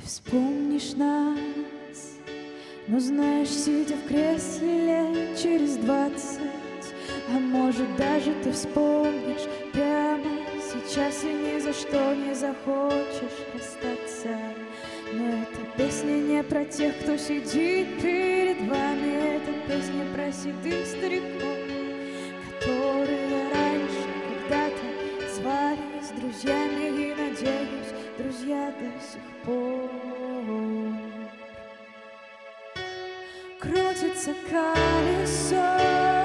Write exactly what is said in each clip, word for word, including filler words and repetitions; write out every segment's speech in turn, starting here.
Вспомнишь нас, но знаешь, сидя в кресле лет через двадцать, а может даже ты вспомнишь прямо сейчас и ни за что не захочешь расстаться. Но эта песня не про тех, кто сидит перед вами, это песня про седых стариков, которые раньше когда-то звали с друзьями, и, надеюсь, друзья до сих пор. Крутится колесо,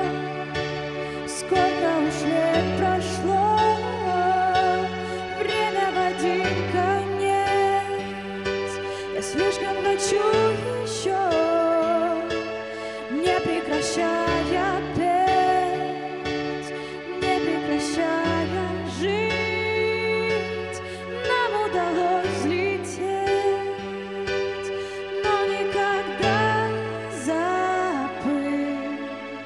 сколько уж лет прошло, время в один конец. Я слишком хочу еще, не прекращая петь, не прекращая жить. Нам удалось взлететь, но никогда забыть.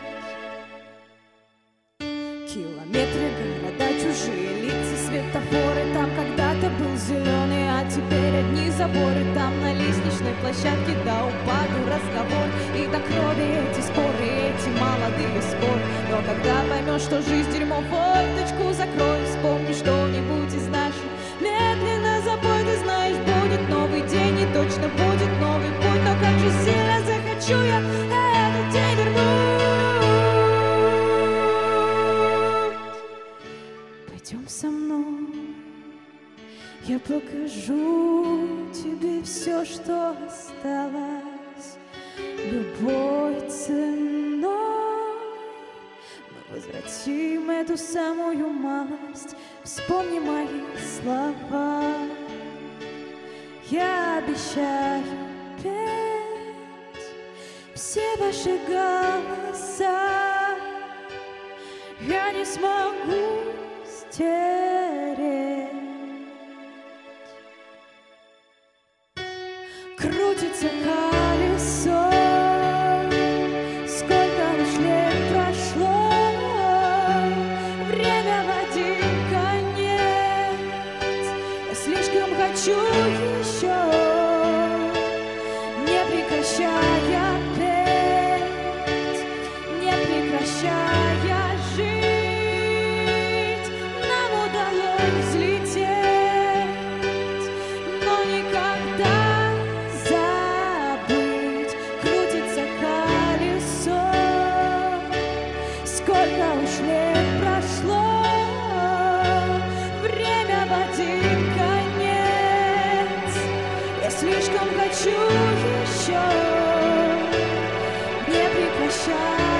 Километры, города, чужие лица, светофоры. Там когда-то был зеленый, а теперь одни заборы. Там на лестничной площадке до упаду разговор, и до крови эти споры, эти молодые споры. Но когда поймешь, что жизнь дерьмо, форточку закрой. Вспомни что-нибудь из наших, медленно запой. Ты знаешь, будет новый день, и точно будет новый путь. Но как же сильно захочу я этот день вернуть. Пойдем со мной, я покажу тебе все, что осталось. Любой ценой мы возвратим эту самую малость. Вспомни мои слова, я обещаю петь все ваши голоса. Я не смогу стереть. Крутится колесо, сколько уж лет прошло, время в один конец. Я слишком хочу еще, не прекращая петь, не прекращая жить. Нам удалось взлететь, но никогда сколько уж лет прошло, время в один конец. Я слишком хочу еще, не прекращать.